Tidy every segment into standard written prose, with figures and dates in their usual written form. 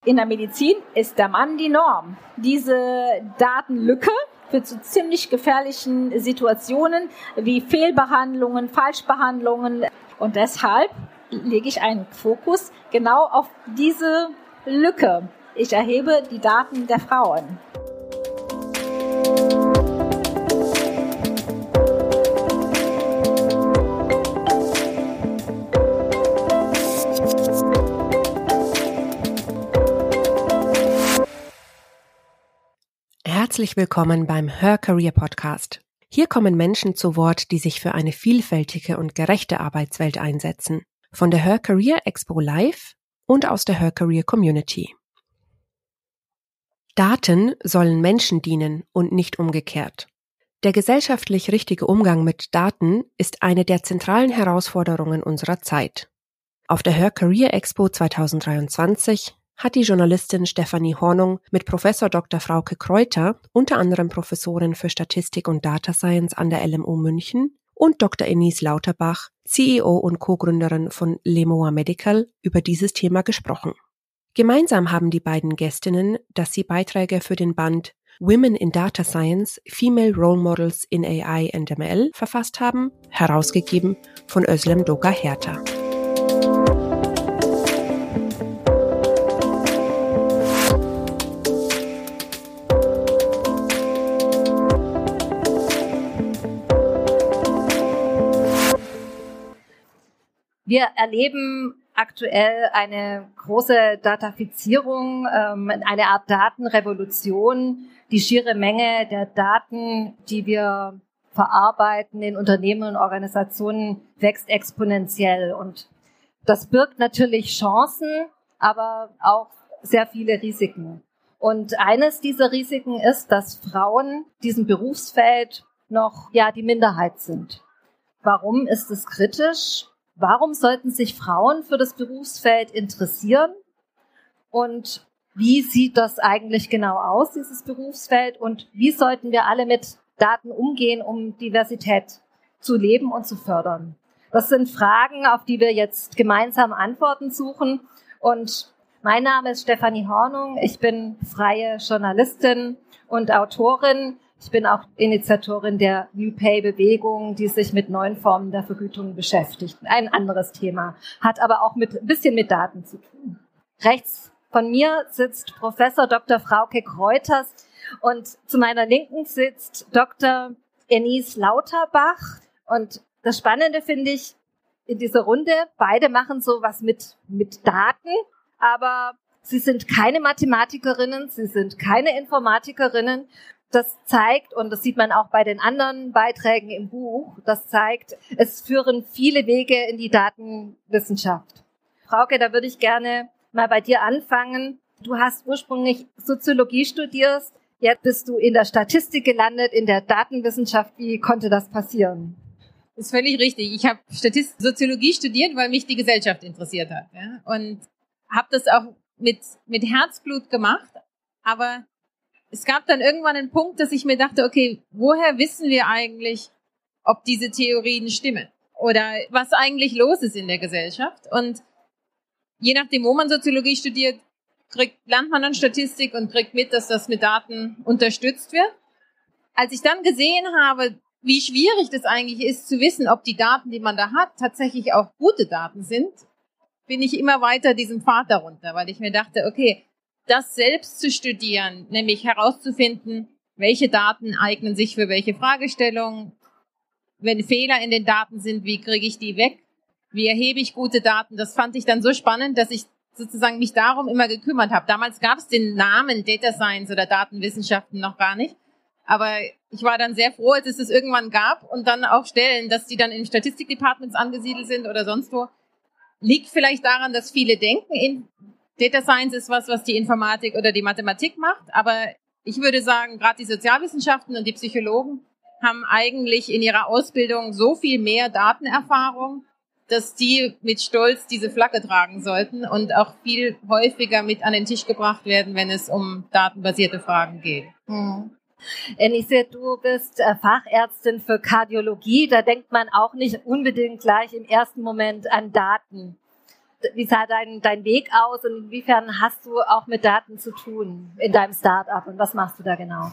In der Medizin ist der Mann die Norm. Diese Datenlücke führt zu ziemlich gefährlichen Situationen wie Fehlbehandlungen, Falschbehandlungen. Und deshalb lege ich einen Fokus genau auf diese Lücke. Ich erhebe die Daten der Frauen. Herzlich willkommen beim Her Career Podcast. Hier kommen Menschen zu Wort, die sich für eine vielfältige und gerechte Arbeitswelt einsetzen. Von der Her Career Expo Live und aus der Her Career Community. Daten sollen Menschen dienen und nicht umgekehrt. Der gesellschaftlich richtige Umgang mit Daten ist eine der zentralen Herausforderungen unserer Zeit. Auf der Her Career Expo 2023 hat die Journalistin Stefanie Hornung mit Professor Dr. Frauke Kreuter, unter anderem Professorin für Statistik und Data Science an der LMU München, und Dr. Enise Lauterbach, CEO und Co-Gründerin von Lemoa Medical, über dieses Thema gesprochen. Gemeinsam haben die beiden Gästinnen, dass sie Beiträge für den Band Women in Data Science, Female Role Models in AI and ML verfasst haben, herausgegeben von Özlem Doga Herta. Wir erleben aktuell eine große Datafizierung, eine Art Datenrevolution. Die schiere Menge der Daten, die wir verarbeiten in Unternehmen und Organisationen, wächst exponentiell. Und das birgt natürlich Chancen, aber auch sehr viele Risiken. Und eines dieser Risiken ist, dass Frauen diesem Berufsfeld noch die Minderheit sind. Warum ist es kritisch? Warum sollten sich Frauen für das Berufsfeld interessieren? Und wie sieht das eigentlich genau aus, dieses Berufsfeld? Und wie sollten wir alle mit Daten umgehen, um Diversität zu leben und zu fördern? Das sind Fragen, auf die wir jetzt gemeinsam Antworten suchen. Und mein Name ist Stefanie Hornung. Ich bin freie Journalistin und Autorin. Ich bin auch Initiatorin der New Pay-Bewegung, die sich mit neuen Formen der Vergütung beschäftigt. Ein anderes Thema, hat aber auch ein bisschen mit Daten zu tun. Rechts von mir sitzt Professor Dr. Frauke Kreuters und zu meiner Linken sitzt Dr. Enise Lauterbach. Und das Spannende finde ich in dieser Runde, beide machen sowas mit Daten, aber sie sind keine Mathematikerinnen, sie sind keine Informatikerinnen. Das zeigt, und das sieht man auch bei den anderen Beiträgen im Buch, das zeigt, es führen viele Wege in die Datenwissenschaft. Frauke, da würde ich gerne mal bei dir anfangen. Du hast ursprünglich Soziologie studiert, jetzt bist du in der Statistik gelandet, in der Datenwissenschaft. Wie konnte das passieren? Das ist völlig richtig. Ich habe Soziologie studiert, weil mich die Gesellschaft interessiert hat. Ja? Und habe das auch mit Herzblut gemacht, aber es gab dann irgendwann einen Punkt, dass ich mir dachte, okay, woher wissen wir eigentlich, ob diese Theorien stimmen? Oder was eigentlich los ist in der Gesellschaft? Und je nachdem, wo man Soziologie studiert, lernt man dann Statistik und kriegt mit, dass das mit Daten unterstützt wird. Als ich dann gesehen habe, wie schwierig das eigentlich ist, zu wissen, ob die Daten, die man da hat, tatsächlich auch gute Daten sind, bin ich immer weiter diesem Pfad darunter, weil ich mir dachte, okay, das selbst zu studieren, nämlich herauszufinden, welche Daten eignen sich für welche Fragestellungen, wenn Fehler in den Daten sind, wie kriege ich die weg, wie erhebe ich gute Daten, das fand ich dann so spannend, dass ich sozusagen mich darum immer gekümmert habe. Damals gab es den Namen Data Science oder Datenwissenschaften noch gar nicht, aber ich war dann sehr froh, als es das irgendwann gab und dann auch Stellen, dass die dann in Statistikdepartments angesiedelt sind oder sonst wo. Liegt vielleicht daran, dass viele denken, Data Science ist was die Informatik oder die Mathematik macht, aber ich würde sagen, gerade die Sozialwissenschaften und die Psychologen haben eigentlich in ihrer Ausbildung so viel mehr Datenerfahrung, dass die mit Stolz diese Flagge tragen sollten und auch viel häufiger mit an den Tisch gebracht werden, wenn es um datenbasierte Fragen geht. Enise, du bist Fachärztin für Kardiologie. Da denkt man auch nicht unbedingt gleich im ersten Moment an Daten. wie sah dein Weg aus und inwiefern hast du auch mit Daten zu tun in deinem Start-up und was machst du da genau?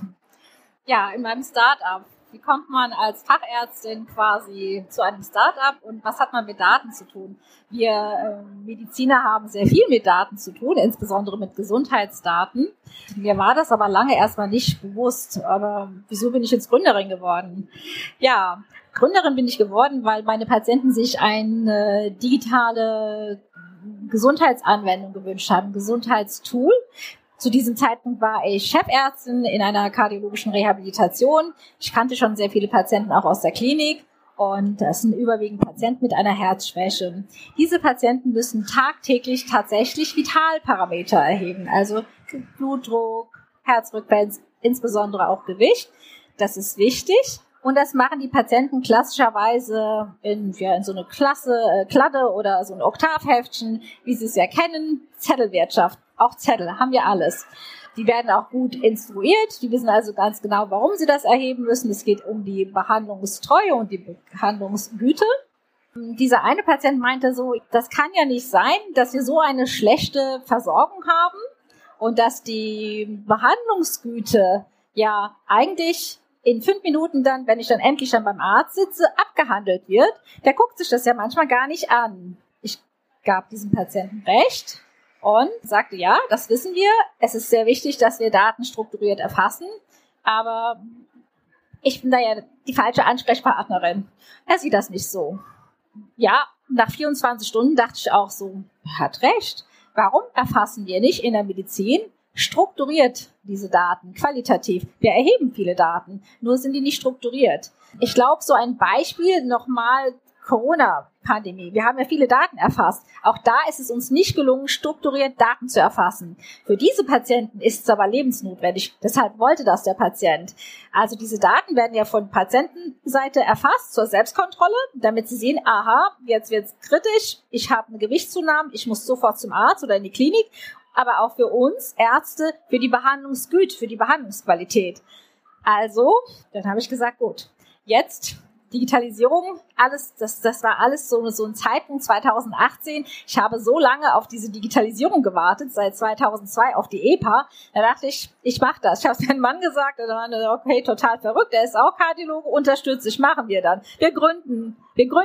Ja, in meinem Start-up. Wie kommt man als Fachärztin quasi zu einem Start-up und was hat man mit Daten zu tun? Wir Mediziner haben sehr viel mit Daten zu tun, insbesondere mit Gesundheitsdaten. Mir war das aber lange erstmal nicht bewusst. Aber wieso bin ich jetzt Gründerin geworden? Ja, Gründerin bin ich geworden, weil meine Patienten sich eine digitale Gesundheitsanwendung gewünscht haben, ein Gesundheitstool. Zu diesem Zeitpunkt war ich Chefärztin in einer kardiologischen Rehabilitation. Ich kannte schon sehr viele Patienten auch aus der Klinik und das sind überwiegend Patienten mit einer Herzschwäche. Diese Patienten müssen tagtäglich tatsächlich Vitalparameter erheben, also Blutdruck, Herzfrequenz, insbesondere auch Gewicht. Das ist wichtig. Und das machen die Patienten klassischerweise in so eine Kladde oder so ein Oktavheftchen, wie sie es ja kennen, Zettelwirtschaft. Auch Zettel, haben wir alles. Die werden auch gut instruiert, die wissen also ganz genau, warum sie das erheben müssen. Es geht um die Behandlungstreue und die Behandlungsgüte. Dieser eine Patient meinte so, das kann ja nicht sein, dass wir so eine schlechte Versorgung haben und dass die Behandlungsgüte ja eigentlich in 5 Minuten dann, wenn ich dann endlich beim Arzt sitze, abgehandelt wird. Der guckt sich das ja manchmal gar nicht an. Ich gab diesem Patienten recht und sagte, ja, das wissen wir. Es ist sehr wichtig, dass wir Daten strukturiert erfassen, aber ich bin da ja die falsche Ansprechpartnerin. Er sieht das nicht so. Ja, nach 24 Stunden dachte ich auch so, er hat recht. Warum erfassen wir nicht in der Medizin strukturiert diese Daten, qualitativ? Wir erheben viele Daten, nur sind die nicht strukturiert. Ich glaube, so ein Beispiel nochmal Corona-Pandemie. Wir haben ja viele Daten erfasst. Auch da ist es uns nicht gelungen, strukturiert Daten zu erfassen. Für diese Patienten ist es aber lebensnotwendig. Deshalb wollte das der Patient. Also diese Daten werden ja von Patientenseite erfasst zur Selbstkontrolle, damit sie sehen, aha, jetzt wird's kritisch, ich habe eine Gewichtszunahme, ich muss sofort zum Arzt oder in die Klinik. Aber auch für uns Ärzte, für die Behandlungsgüte, für die Behandlungsqualität. Also, dann habe ich gesagt, gut, jetzt Digitalisierung, alles, das war alles so ein Zeitpunkt 2018. Ich habe so lange auf diese Digitalisierung gewartet, seit 2002 auf die EPA. Da dachte ich, ich mache das. Ich habe es meinem Mann gesagt, und dann meinte, okay, total verrückt, der ist auch Kardiologe, unterstützt sich, machen wir dann. Wir gründen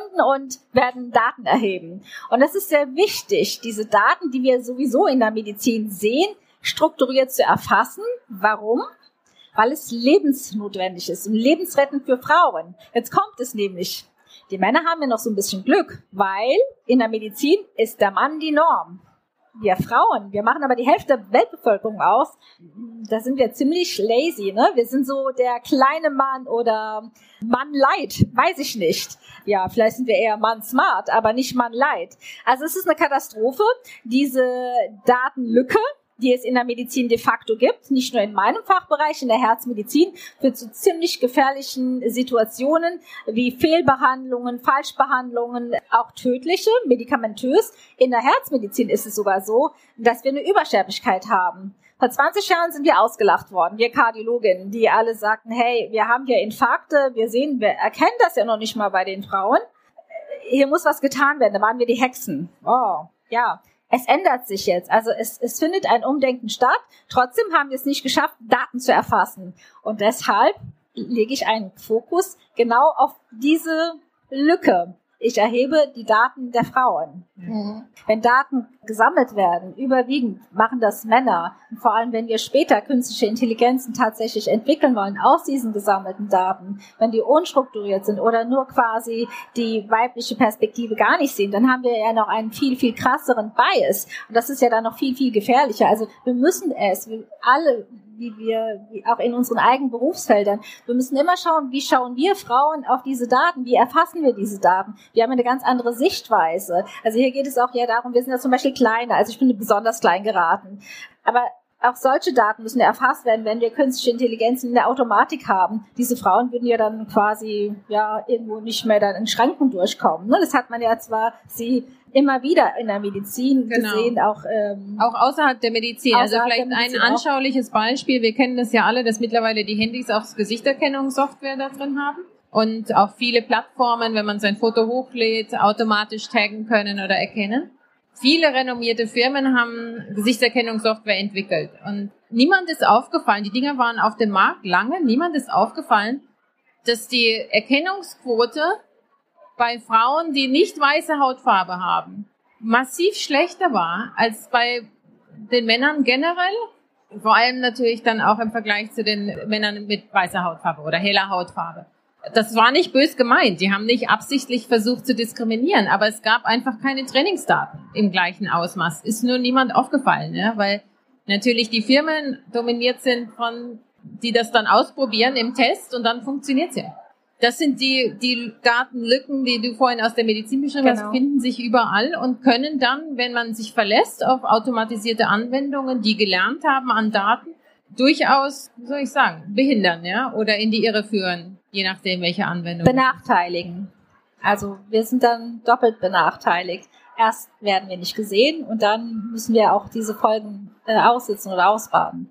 und werden Daten erheben. Und das ist sehr wichtig, diese Daten, die wir sowieso in der Medizin sehen, strukturiert zu erfassen. Warum? Weil es lebensnotwendig ist und lebensrettend für Frauen. Jetzt kommt es nämlich. Die Männer haben ja noch so ein bisschen Glück, weil in der Medizin ist der Mann die Norm. Wir Frauen, wir machen aber die Hälfte der Weltbevölkerung aus. Da sind wir ziemlich lazy, ne? Wir sind so der kleine Mann oder Mann light, weiß ich nicht. Ja, vielleicht sind wir eher Mann smart, aber nicht Mann light. Also es ist eine Katastrophe, diese Datenlücke, die es in der Medizin de facto gibt, nicht nur in meinem Fachbereich, in der Herzmedizin, führt zu ziemlich gefährlichen Situationen wie Fehlbehandlungen, Falschbehandlungen, auch tödliche, medikamentös. In der Herzmedizin ist es sogar so, dass wir eine Übersterblichkeit haben. Vor 20 Jahren sind wir ausgelacht worden, wir Kardiologinnen, die alle sagten, hey, wir haben hier Infarkte, wir erkennen das ja noch nicht mal bei den Frauen. Hier muss was getan werden, da waren wir die Hexen. Oh, ja. Es ändert sich jetzt, also es findet ein Umdenken statt. Trotzdem haben wir es nicht geschafft, Daten zu erfassen. Und deshalb lege ich einen Fokus genau auf diese Lücke. Ich erhebe die Daten der Frauen. Mhm. Wenn Daten gesammelt werden, überwiegend machen das Männer. Und vor allem, wenn wir später künstliche Intelligenzen tatsächlich entwickeln wollen aus diesen gesammelten Daten, wenn die unstrukturiert sind oder nur quasi die weibliche Perspektive gar nicht sehen, dann haben wir ja noch einen viel, viel krasseren Bias. Und das ist ja dann noch viel, viel gefährlicher. Also wir müssen wie auch in unseren eigenen Berufsfeldern. Wir müssen immer schauen, wie schauen wir Frauen auf diese Daten, wie erfassen wir diese Daten. Wir haben eine ganz andere Sichtweise. Also hier geht es auch ja darum, wir sind ja zum Beispiel kleiner, also ich bin besonders klein geraten. Aber auch solche Daten müssen ja erfasst werden, wenn wir künstliche Intelligenzen in der Automatik haben. Diese Frauen würden ja dann quasi ja irgendwo nicht mehr dann in Schranken durchkommen. Das hat man ja zwar immer wieder in der Medizin gesehen, auch außerhalb der Medizin. Also vielleicht ein anschauliches Beispiel. Wir kennen das ja alle, dass mittlerweile die Handys auch Gesichterkennungssoftware da drin haben. Und auch viele Plattformen, wenn man sein Foto hochlädt, automatisch taggen können oder erkennen. viele renommierte Firmen haben Gesichtserkennungssoftware entwickelt. Und niemand ist aufgefallen, die Dinger waren auf dem Markt lange, niemand ist aufgefallen, dass die Erkennungsquote bei Frauen, die nicht weiße Hautfarbe haben, massiv schlechter war als bei den Männern generell. Vor allem natürlich dann auch im Vergleich zu den Männern mit weißer Hautfarbe oder heller Hautfarbe. Das war nicht bös gemeint. Die haben nicht absichtlich versucht zu diskriminieren, aber es gab einfach keine Trainingsdaten im gleichen Ausmaß. Ist nur niemand aufgefallen, ja? Weil natürlich die Firmen dominiert sind von, die das dann ausprobieren im Test und dann funktioniert es ja. Das sind die Datenlücken, die du vorhin aus der Medizin beschrieben hast, finden sich überall und können dann, wenn man sich verlässt auf automatisierte Anwendungen, die gelernt haben an Daten, durchaus, wie soll ich sagen, behindern, ja, oder in die Irre führen, je nachdem, welche Anwendung. Benachteiligen. Also wir sind dann doppelt benachteiligt. Erst werden wir nicht gesehen und dann müssen wir auch diese Folgen aussitzen oder ausbaden.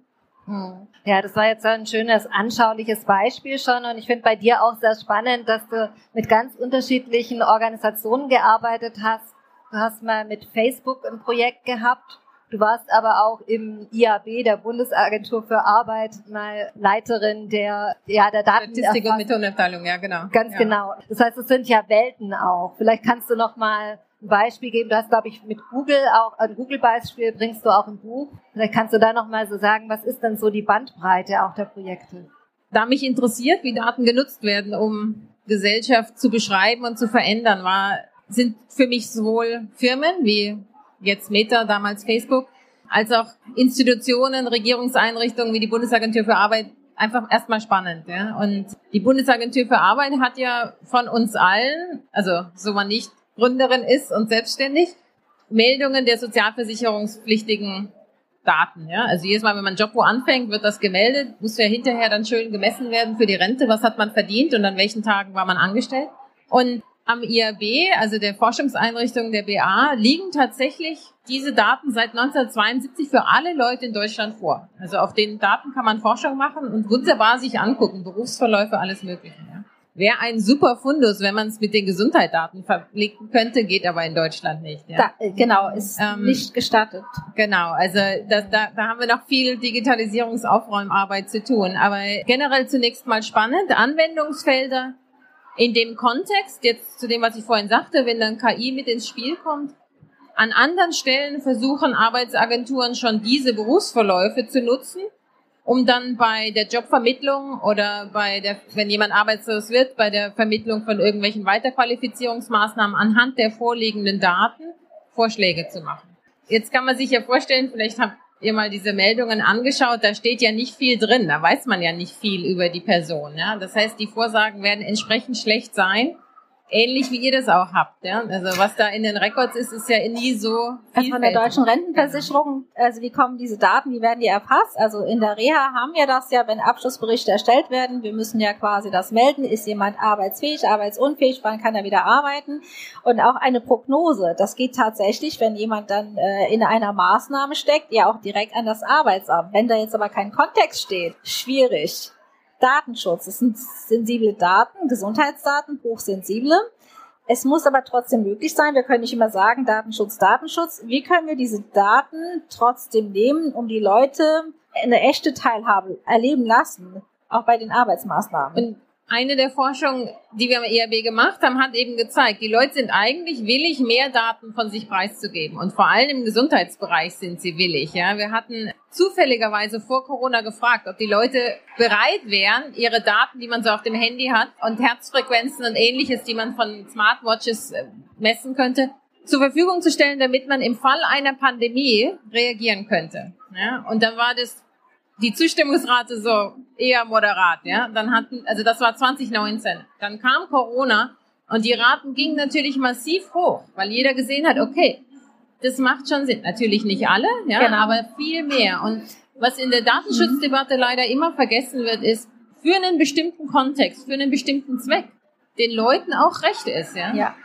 Ja, das war jetzt ein schönes, anschauliches Beispiel schon und ich finde bei dir auch sehr spannend, dass du mit ganz unterschiedlichen Organisationen gearbeitet hast. Du hast mal mit Facebook ein Projekt gehabt, du warst aber auch im IAB, der Bundesagentur für Arbeit, mal Leiterin der Daten. Statistik- und Methodenabteilung, ja genau. Ganz genau. Das heißt, es sind ja Welten auch. Vielleicht kannst du noch mal ein Beispiel geben. Du hast, glaube ich, mit Google auch ein Google-Beispiel, bringst du auch im Buch. Vielleicht kannst du da noch mal so sagen, was ist denn so die Bandbreite auch der Projekte? Da mich interessiert, wie Daten genutzt werden, um Gesellschaft zu beschreiben und zu verändern, sind für mich sowohl Firmen wie jetzt Meta, damals Facebook, als auch Institutionen, Regierungseinrichtungen wie die Bundesagentur für Arbeit einfach erstmal spannend. Ja? Und die Bundesagentur für Arbeit hat ja von uns allen, also so man nicht Gründerin ist und selbstständig, Meldungen der sozialversicherungspflichtigen Daten. Ja? Also jedes Mal, wenn man einen Job wo anfängt, wird das gemeldet, muss ja hinterher dann schön gemessen werden für die Rente, was hat man verdient und an welchen Tagen war man angestellt. Und am IAB, also der Forschungseinrichtung der BA, liegen tatsächlich diese Daten seit 1972 für alle Leute in Deutschland vor. Also auf den Daten kann man Forschung machen und wunderbar sich angucken, Berufsverläufe, alles Mögliche. Ja. Wäre ein super Fundus, wenn man es mit den Gesundheitsdaten verlinken könnte, geht aber in Deutschland nicht. Ja. Genau, ist nicht gestattet. Genau, also da haben wir noch viel Digitalisierungsaufräumarbeit zu tun. Aber generell zunächst mal spannend, Anwendungsfelder in dem Kontext, jetzt zu dem, was ich vorhin sagte, wenn dann KI mit ins Spiel kommt, an anderen Stellen versuchen Arbeitsagenturen schon diese Berufsverläufe zu nutzen, um dann bei der Jobvermittlung oder wenn jemand arbeitslos wird, bei der Vermittlung von irgendwelchen Weiterqualifizierungsmaßnahmen anhand der vorliegenden Daten Vorschläge zu machen. Jetzt kann man sich ja vorstellen, vielleicht habt ihr mal diese Meldungen angeschaut, da steht ja nicht viel drin, da weiß man ja nicht viel über die Person. Ja? Das heißt, die Vorsagen werden entsprechend schlecht sein, ähnlich wie ihr das auch habt. Ja? Also was da in den Records ist ja nie so vielfältig. Also von der deutschen Rentenversicherung, also wie kommen diese Daten, wie werden die erfasst? Also in der Reha haben wir das ja, wenn Abschlussberichte erstellt werden, wir müssen ja quasi das melden, ist jemand arbeitsfähig, arbeitsunfähig, wann kann er wieder arbeiten? Und auch eine Prognose, das geht tatsächlich, wenn jemand dann in einer Maßnahme steckt, ja auch direkt an das Arbeitsamt. Wenn da jetzt aber kein Kontext steht, schwierig. Datenschutz, das sind sensible Daten, Gesundheitsdaten, hochsensible. Es muss aber trotzdem möglich sein, wir können nicht immer sagen, Datenschutz. Wie können wir diese Daten trotzdem nehmen, um die Leute eine echte Teilhabe erleben lassen, auch bei den Arbeitsmaßnahmen? Und eine der Forschungen, die wir am IAB gemacht haben, hat eben gezeigt, die Leute sind eigentlich willig, mehr Daten von sich preiszugeben. Und vor allem im Gesundheitsbereich sind sie willig. Ja, wir hatten zufälligerweise vor Corona gefragt, ob die Leute bereit wären, ihre Daten, die man so auf dem Handy hat und Herzfrequenzen und Ähnliches, die man von Smartwatches messen könnte, zur Verfügung zu stellen, damit man im Fall einer Pandemie reagieren könnte. Ja, und dann war die Zustimmungsrate so eher moderat, ja. Also das war 2019. Dann kam Corona und die Raten gingen natürlich massiv hoch, weil jeder gesehen hat, okay, das macht schon Sinn. Natürlich nicht alle, ja, genau. Aber viel mehr. Und was in der Datenschutzdebatte leider immer vergessen wird, ist, für einen bestimmten Kontext, für einen bestimmten Zweck, den Leuten auch recht ist, ja. Ja.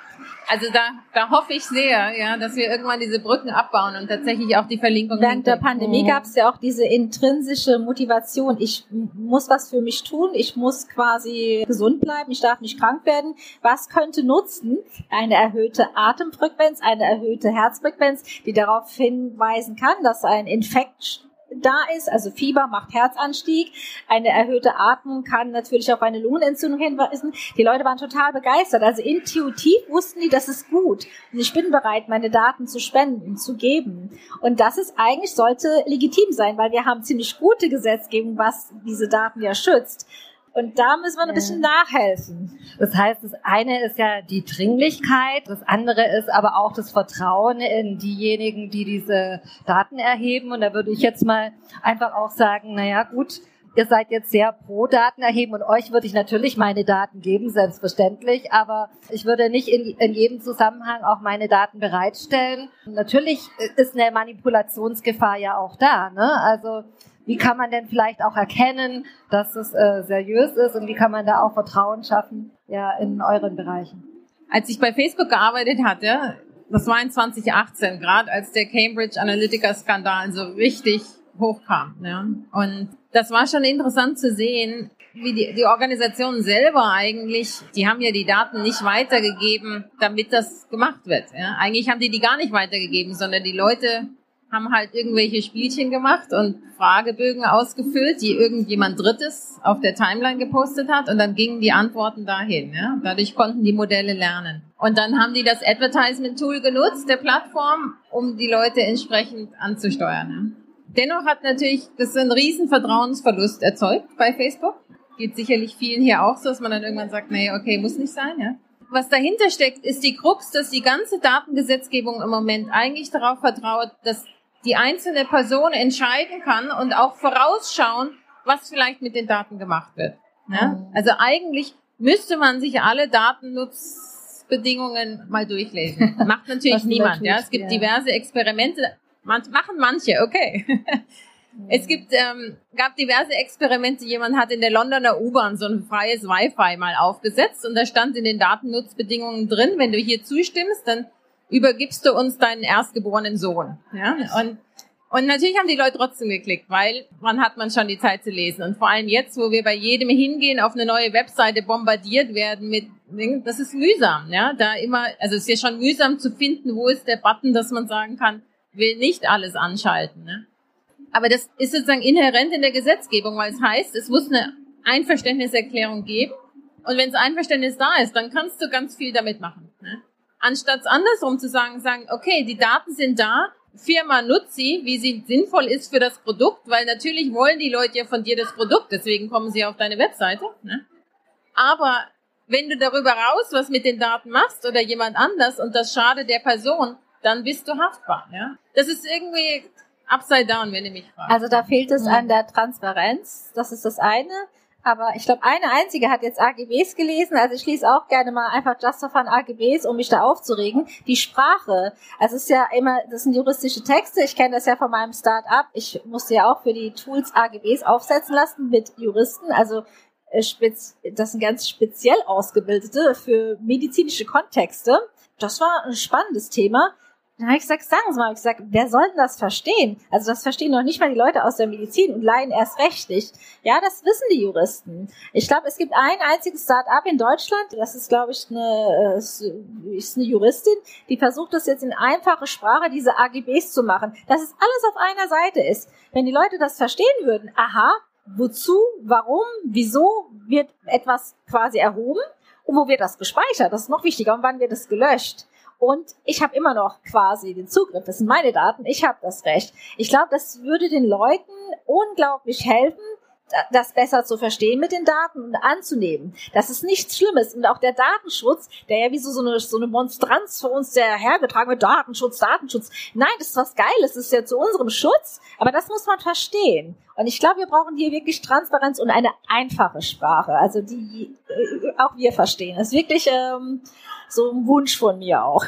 Also da hoffe ich sehr, ja, dass wir irgendwann diese Brücken abbauen und tatsächlich auch die Verlinkung. Während der Pandemie gab es ja auch diese intrinsische Motivation. Ich muss was für mich tun, ich muss quasi gesund bleiben, ich darf nicht krank werden. Was könnte nutzen? Eine erhöhte Atemfrequenz, eine erhöhte Herzfrequenz, die darauf hinweisen kann, dass ein Infekt da ist, also Fieber macht Herzanstieg, eine erhöhte Atmung kann natürlich auf eine Lungenentzündung hinweisen. Die Leute waren total begeistert, also intuitiv wussten die, das ist gut und ich bin bereit, meine Daten zu spenden, zu geben. Und das ist eigentlich, sollte legitim sein, weil wir haben ziemlich gute Gesetzgebung, was diese Daten ja schützt. Und da müssen wir ein bisschen nachhelfen. Das heißt, das eine ist ja die Dringlichkeit, das andere ist aber auch das Vertrauen in diejenigen, die diese Daten erheben. Und da würde ich jetzt mal einfach auch sagen, naja gut, ihr seid jetzt sehr pro Daten erheben und euch würde ich natürlich meine Daten geben, selbstverständlich, aber ich würde nicht in jedem Zusammenhang auch meine Daten bereitstellen. Und natürlich ist eine Manipulationsgefahr ja auch da, ne? Also wie kann man denn vielleicht auch erkennen, dass es seriös ist und wie kann man da auch Vertrauen schaffen, ja, in euren Bereichen? Als ich bei Facebook gearbeitet hatte, das war in 2018, gerade als der Cambridge Analytica-Skandal so richtig hochkam. Ja. Und das war schon interessant zu sehen, wie die Organisationen selber eigentlich, die haben ja die Daten nicht weitergegeben, damit das gemacht wird. Ja. Eigentlich haben die gar nicht weitergegeben, sondern die Leute haben halt irgendwelche Spielchen gemacht und Fragebögen ausgefüllt, die irgendjemand Drittes auf der Timeline gepostet hat und dann gingen die Antworten dahin. Ja? Dadurch konnten die Modelle lernen. Und dann haben die das Advertisement-Tool genutzt, der Plattform, um die Leute entsprechend anzusteuern. Ja? Dennoch hat natürlich das einen riesen Vertrauensverlust erzeugt bei Facebook. Geht sicherlich vielen hier auch so, dass man dann irgendwann sagt, nee, okay, muss nicht sein. Ja? Was dahinter steckt, ist die Krux, dass die ganze Datengesetzgebung im Moment eigentlich darauf vertraut, dass die einzelne Person entscheiden kann und auch vorausschauen, was vielleicht mit den Daten gemacht wird. Ja? Also eigentlich müsste man sich alle Datennutzbedingungen mal durchlesen. Macht natürlich niemand. Ja? Es gibt diverse Experimente, machen manche, okay. Es gab diverse Experimente, jemand hat in der Londoner U-Bahn so ein freies Wi-Fi mal aufgesetzt und da stand in den Datennutzbedingungen drin, wenn du hier zustimmst, dann übergibst du uns deinen erstgeborenen Sohn. Ja? Und natürlich haben die Leute trotzdem geklickt, weil wann hat man schon die Zeit zu lesen? Und vor allem jetzt, wo wir bei jedem Hingehen auf eine neue Webseite bombardiert werden mit Dingen, das ist mühsam. Ja? Da immer, also es ist ja schon mühsam zu finden, wo ist der Button, dass man sagen kann, will nicht alles anschalten. Ne? Aber das ist sozusagen inhärent in der Gesetzgebung, weil es heißt, es muss eine Einverständniserklärung geben. Und wenn das Einverständnis da ist, dann kannst du ganz viel damit machen. Ne? Anstatt es andersrum zu sagen, okay, die Daten sind da, Firma nutzt sie, wie sie sinnvoll ist für das Produkt, weil natürlich wollen die Leute ja von dir das Produkt, deswegen kommen sie auf deine Webseite. Ne? Aber wenn du darüber raus was mit den Daten machst oder jemand anders und das schadet der Person, dann bist du haftbar. Ja? Das ist irgendwie upside down, wenn du mich fragst. Also da fehlt es an der Transparenz, das ist das eine. Aber ich glaube, eine einzige hat jetzt AGBs gelesen. Also ich lese auch gerne mal einfach just for fun AGBs, um mich da aufzuregen. Die Sprache, also es ist ja immer, das sind juristische Texte. Ich kenne das ja von meinem Start-up. Ich musste ja auch für die Tools AGBs aufsetzen lassen mit Juristen. Also das sind ganz speziell ausgebildete für medizinische Kontexte. Das war ein spannendes Thema. Dann habe ich gesagt, sagen Sie mal, wer soll denn das verstehen? Also das verstehen noch nicht mal die Leute aus der Medizin und Laien erst recht nicht. Ja, das wissen die Juristen. Ich glaube, es gibt ein einziges Start-up in Deutschland, das ist, glaube ich, eine Juristin, die versucht das jetzt in einfache Sprache, diese AGBs zu machen, dass es alles auf einer Seite ist. Wenn die Leute das verstehen würden, aha, wozu, warum, wieso wird etwas quasi erhoben und wo wird das gespeichert? Das ist noch wichtiger. Und wann wird es gelöscht? Und ich habe immer noch quasi den Zugriff. Das sind meine Daten. Ich habe das Recht. Ich glaube, das würde den Leuten unglaublich helfen, das besser zu verstehen mit den Daten und anzunehmen. Das ist nichts Schlimmes. Und auch der Datenschutz, der ja wie so eine Monstranz für uns der hergetragen wird, Datenschutz. Nein, das ist was Geiles. Das ist ja zu unserem Schutz. Aber das muss man verstehen. Und ich glaube, wir brauchen hier wirklich Transparenz und eine einfache Sprache. Also die auch wir verstehen. Das ist wirklich so ein Wunsch von mir auch.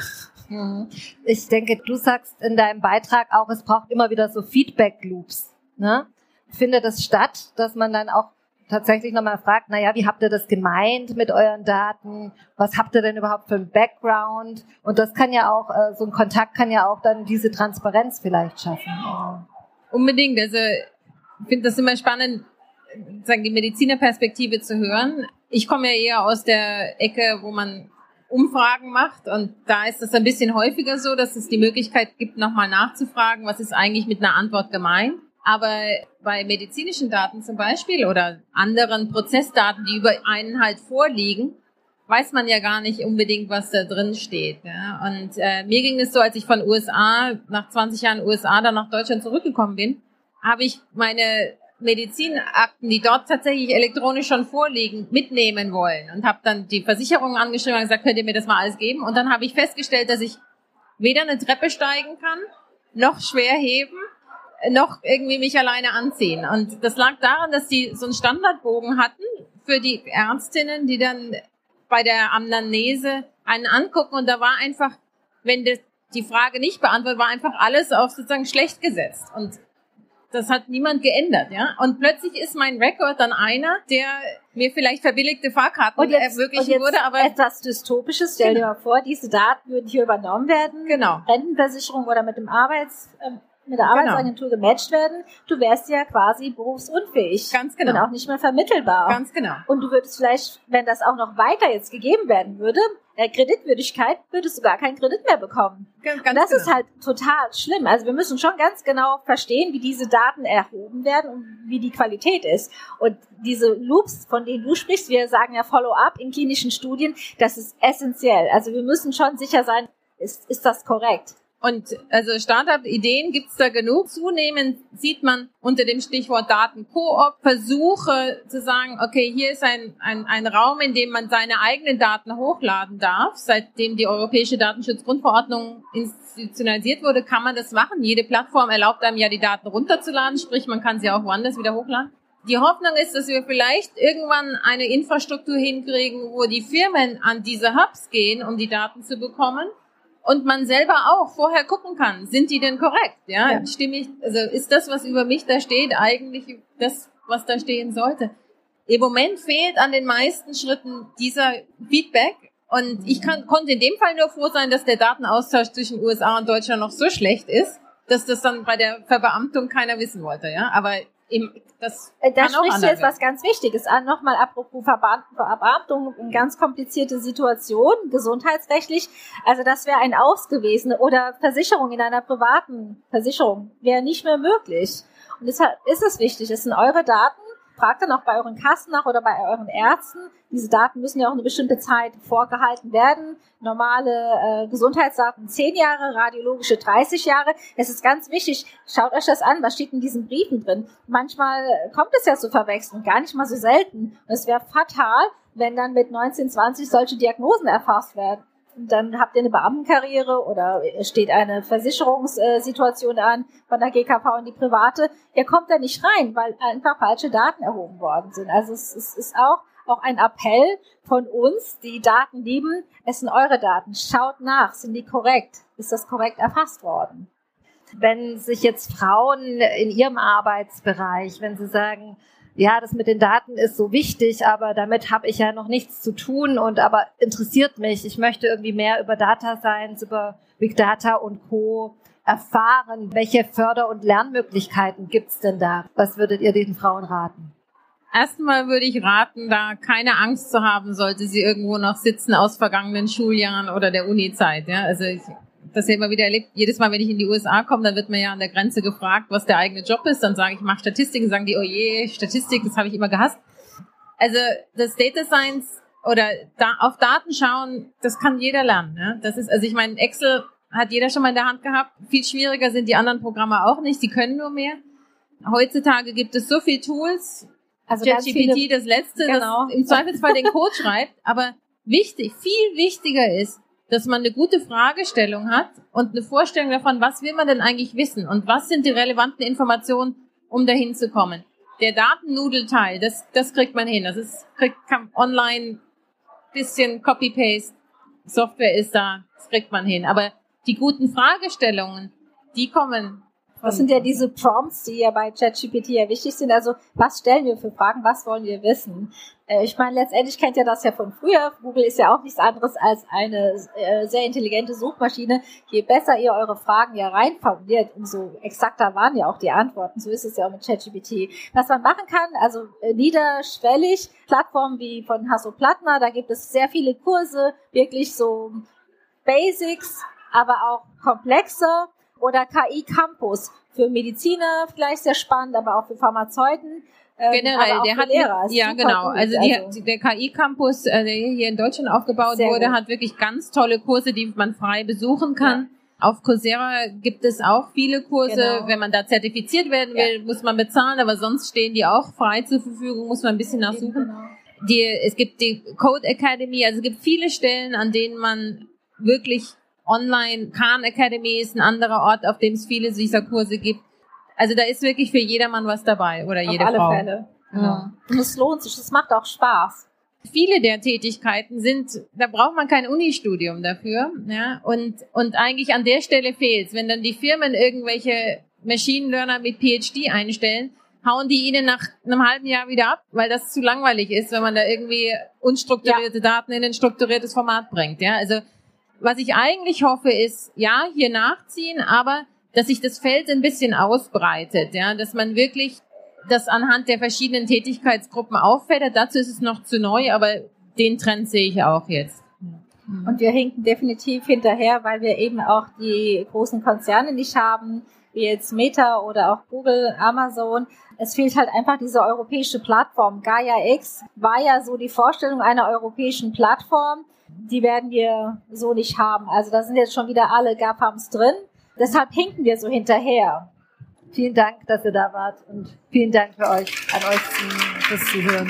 Ich denke, du sagst in deinem Beitrag auch, es braucht immer wieder so Feedback-Loops. Ne? Findet das statt, dass man dann auch tatsächlich nochmal fragt, wie habt ihr das gemeint mit euren Daten? Was habt ihr denn überhaupt für einen Background? Und das kann ja auch, so ein Kontakt kann ja auch dann diese Transparenz vielleicht schaffen. Unbedingt. Also ich finde das immer spannend, sagen die Medizinerperspektive zu hören. Ich komme ja eher aus der Ecke, wo man Umfragen macht, und da ist es ein bisschen häufiger so, dass es die Möglichkeit gibt, nochmal nachzufragen, was ist eigentlich mit einer Antwort gemeint. Aber bei medizinischen Daten zum Beispiel oder anderen Prozessdaten, die über einen halt vorliegen, weiß man ja gar nicht unbedingt, was da drin steht. Ja? Und mir ging es so, als ich von USA, nach 20 Jahren USA, dann nach Deutschland zurückgekommen bin, habe ich meine Medizinakten, die dort tatsächlich elektronisch schon vorliegen, mitnehmen wollen und habe dann die Versicherung angeschrieben und gesagt, könnt ihr mir das mal alles geben? Und dann habe ich festgestellt, dass ich weder eine Treppe steigen kann, noch schwer heben, noch irgendwie mich alleine anziehen. Und das lag daran, dass die so einen Standardbogen hatten für die Ärztinnen, die dann bei der Anamnese einen angucken, und da war einfach, wenn die Frage nicht beantwortet, war einfach alles auf sozusagen schlecht gesetzt. Und das hat niemand geändert, ja. Und plötzlich ist mein Rekord dann einer, der mir vielleicht verbilligte Fahrkarten ermöglichen würde, aber etwas Dystopisches. Stell dir mal vor, diese Daten würden hier übernommen werden. Genau. Rentenversicherung oder mit der Arbeitsagentur gematcht werden. Du wärst ja quasi berufsunfähig. Ganz genau. Und auch nicht mehr vermittelbar. Ganz genau. Und du würdest vielleicht, wenn das auch noch weiter jetzt gegeben werden würde, Kreditwürdigkeit, würdest du gar keinen Kredit mehr bekommen. Ganz und das genau. ist halt total schlimm. Also wir müssen schon ganz genau verstehen, wie diese Daten erhoben werden und wie die Qualität ist. Und diese Loops, von denen du sprichst, wir sagen ja Follow-up in klinischen Studien, das ist essentiell. Also wir müssen schon sicher sein, ist das korrekt? Und also Startup-Ideen gibt's da genug. Zunehmend sieht man unter dem Stichwort Datenkoop Versuche zu sagen, okay, hier ist ein Raum, in dem man seine eigenen Daten hochladen darf. Seitdem die Europäische Datenschutzgrundverordnung institutionalisiert wurde, kann man das machen. Jede Plattform erlaubt einem ja, die Daten runterzuladen, sprich man kann sie auch woanders wieder hochladen. Die Hoffnung ist, dass wir vielleicht irgendwann eine Infrastruktur hinkriegen, wo die Firmen an diese Hubs gehen, um die Daten zu bekommen. Und man selber auch vorher gucken kann, sind die denn korrekt? Ja, stimme ich, also ist das, was über mich da steht, eigentlich das, was da stehen sollte? Im Moment fehlt an den meisten Schritten dieser Feedback. Und ich konnte in dem Fall nur froh sein, dass der Datenaustausch zwischen USA und Deutschland noch so schlecht ist, dass das dann bei der Verbeamtung keiner wissen wollte. Ja, aber das da sprichst du jetzt was ganz Wichtiges an. Nochmal apropos Verbeamtung, eine ganz komplizierte Situation, gesundheitsrechtlich. Also das wäre ein ausgewesene oder Versicherung in einer privaten Versicherung wäre nicht mehr möglich. Und deshalb ist es wichtig, es sind eure Daten. Fragt dann auch bei euren Kassen nach oder bei euren Ärzten. Diese Daten müssen ja auch eine bestimmte Zeit vorgehalten werden. Normale Gesundheitsdaten 10 Jahre, radiologische 30 Jahre. Es ist ganz wichtig, schaut euch das an, was steht in diesen Briefen drin. Manchmal kommt es ja zu Verwechslung, gar nicht mal so selten. Und es wäre fatal, wenn dann mit 19, 20 solche Diagnosen erfasst werden. Und dann habt ihr eine Beamtenkarriere oder steht eine Versicherungssituation an von der GKV in die private. Ihr kommt da nicht rein, weil einfach falsche Daten erhoben worden sind. Also es ist auch ein Appell von uns, die Daten lieben. Es sind eure Daten. Schaut nach, sind die korrekt? Ist das korrekt erfasst worden? Wenn sich jetzt Frauen in ihrem Arbeitsbereich, wenn sie sagen, ja, das mit den Daten ist so wichtig, aber damit habe ich ja noch nichts zu tun und aber interessiert mich. Ich möchte irgendwie mehr über Data Science, über Big Data und Co. erfahren. Welche Förder- und Lernmöglichkeiten gibt's denn da? Was würdet ihr diesen Frauen raten? Erstmal würde ich raten, da keine Angst zu haben, sollte sie irgendwo noch sitzen aus vergangenen Schuljahren oder der Uni-Zeit. Ja? Also das ja immer wieder erlebt, jedes Mal, wenn ich in die USA komme, dann wird mir ja an der Grenze gefragt, was der eigene Job ist. Dann sage ich, ich mache Statistiken, sagen die, oh je, Statistik, das habe ich immer gehasst. Also das Data Science oder auf Daten schauen, das kann jeder lernen. Ja? Das ist, also ich meine, Excel hat jeder schon mal in der Hand gehabt. Viel schwieriger sind die anderen Programme auch nicht, die können nur mehr. Heutzutage gibt es so viele Tools, also ChatGPT das letzte, genau, das im Zweifelsfall den Code schreibt, aber viel wichtiger ist, dass man eine gute Fragestellung hat und eine Vorstellung davon, was will man denn eigentlich wissen und was sind die relevanten Informationen, um dahin zu kommen. Der Datennudelteil, das kriegt man hin. Kann online bisschen Copy-Paste, Software ist da, das kriegt man hin. Aber die guten Fragestellungen, die kommen Das sind ja diese Prompts, die ja bei ChatGPT ja wichtig sind. Also, was stellen wir für Fragen? Was wollen wir wissen? Ich meine, letztendlich kennt ihr das ja von früher. Google ist ja auch nichts anderes als eine sehr intelligente Suchmaschine. Je besser ihr eure Fragen ja reinformuliert, umso exakter waren ja auch die Antworten. So ist es ja auch mit ChatGPT. Was man machen kann, also niederschwellig, Plattformen wie von Hasso-Plattner, da gibt es sehr viele Kurse, wirklich so Basics, aber auch komplexe. Oder KI Campus für Mediziner vielleicht sehr spannend, aber auch für Pharmazeuten. Generell, der hat Lehrer, ja super genau, gut. also der KI Campus, der hier in Deutschland aufgebaut wurde, hat wirklich ganz tolle Kurse, die man frei besuchen kann. Ja. Auf Coursera gibt es auch viele Kurse. Genau. Wenn man da zertifiziert werden will, muss man bezahlen, aber sonst stehen die auch frei zur Verfügung, muss man ein bisschen nachsuchen. Genau. Es gibt die Code Academy, also es gibt viele Stellen, an denen man wirklich online, Khan Academy ist ein anderer Ort, auf dem es viele dieser Kurse gibt. Also da ist wirklich für jedermann was dabei oder jede Frau. Auf alle Fälle. Ja. Und es lohnt sich, es macht auch Spaß. Viele der Tätigkeiten da braucht man kein Unistudium dafür, ja, und eigentlich an der Stelle fehlt's. Wenn dann die Firmen irgendwelche Machine Learner mit PhD einstellen, hauen die ihnen nach einem halben Jahr wieder ab, weil das zu langweilig ist, wenn man da irgendwie unstrukturierte Daten in ein strukturiertes Format bringt, ja. Also was ich eigentlich hoffe ist, ja, hier nachziehen, aber dass sich das Feld ein bisschen ausbreitet, ja, dass man wirklich das anhand der verschiedenen Tätigkeitsgruppen auffädert. Dazu ist es noch zu neu, aber den Trend sehe ich auch jetzt. Und wir hinken definitiv hinterher, weil wir eben auch die großen Konzerne nicht haben, wie jetzt Meta oder auch Google, Amazon. Es fehlt halt einfach diese europäische Plattform. Gaia X war ja so die Vorstellung einer europäischen Plattform. Die werden wir so nicht haben. Also da sind jetzt schon wieder alle GAFAMs drin. Deshalb hinken wir so hinterher. Vielen Dank, dass ihr da wart und vielen Dank für euch, an euch fürs Zuhören.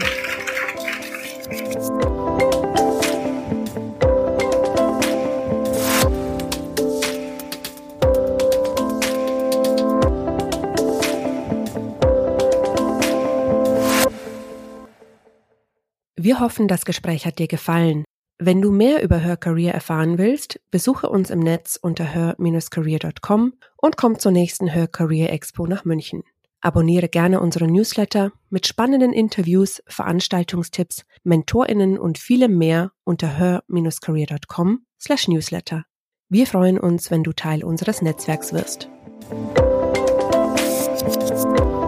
Wir hoffen, das Gespräch hat dir gefallen. Wenn du mehr über Her Career erfahren willst, besuche uns im Netz unter her-career.com und komm zur nächsten Her Career Expo nach München. Abonniere gerne unsere Newsletter mit spannenden Interviews, Veranstaltungstipps, MentorInnen und vielem mehr unter her-career.com/newsletter. Wir freuen uns, wenn du Teil unseres Netzwerks wirst.